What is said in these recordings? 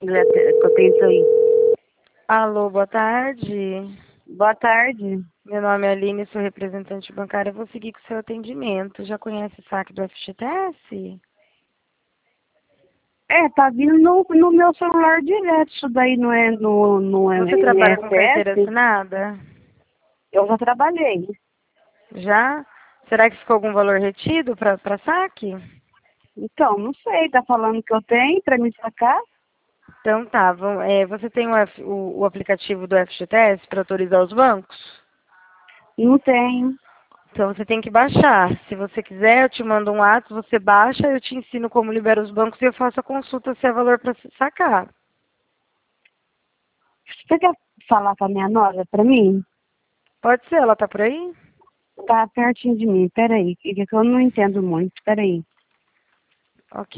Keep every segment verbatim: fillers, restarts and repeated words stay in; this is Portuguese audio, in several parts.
Coteiro aí. Alô, boa tarde. Boa tarde. Meu nome é Aline, sou representante bancária. Vou seguir com o seu atendimento. Já conhece o saque do F G T S? É, tá vindo no, no meu celular direto. Isso daí não é no, no Você trabalha com carteira I N S S? assinada? Eu já trabalhei. Já? Será que ficou algum valor retido para saque? Então, não sei. Tá falando que eu tenho pra me sacar? Então tá. Vamos, é, você tem o, F- o- o aplicativo do F G T S para autorizar os bancos? Não tenho. Então você tem que baixar. Se você quiser, eu te mando um ato, você baixa, eu te ensino como libera os bancos e eu faço a consulta se é valor para sacar. Você quer falar com a minha nora pra mim? Pode ser, ela tá por aí? Tá pertinho de mim. Peraí, que que eu não entendo muito. Peraí. Ok.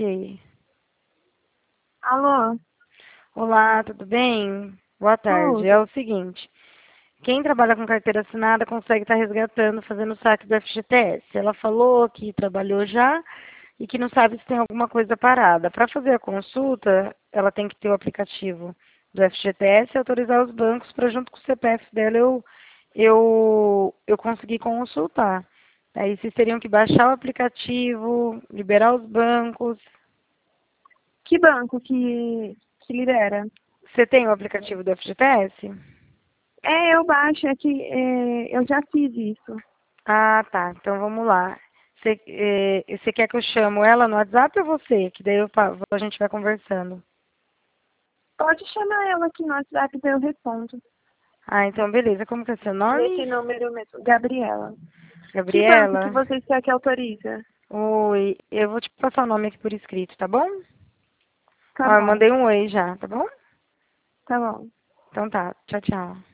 Alô? Olá, tudo bem? Boa tarde. É Tudo. o seguinte, quem trabalha com carteira assinada consegue estar resgatando, fazendo o saque do F G T S. Ela falou que trabalhou já e que não sabe se tem alguma coisa parada. Para fazer a consulta, ela tem que ter o aplicativo do F G T S e autorizar os bancos para, junto com o C P F dela, eu, eu, eu conseguir consultar. Aí vocês teriam que baixar o aplicativo, liberar os bancos. Que banco que, que lidera? Você tem o aplicativo do F G T S? É, eu baixo. É que é, eu já fiz isso. Ah, tá. Então vamos lá. Você, eh, você quer que eu chamo ela no WhatsApp ou você? Que daí eu fa- a gente vai conversando. Pode chamar ela aqui no WhatsApp, daí eu respondo. Ah, então beleza. Como que é seu Nesse nome? número mesmo. Gabriela. Que banco que Gabriela? vocês querem que autoriza? Oi. Eu vou te passar o nome aqui por escrito, tá bom? Tá Ó, eu bom. mandei um oi já, tá bom? Tá bom. Então tá. Tchau, tchau.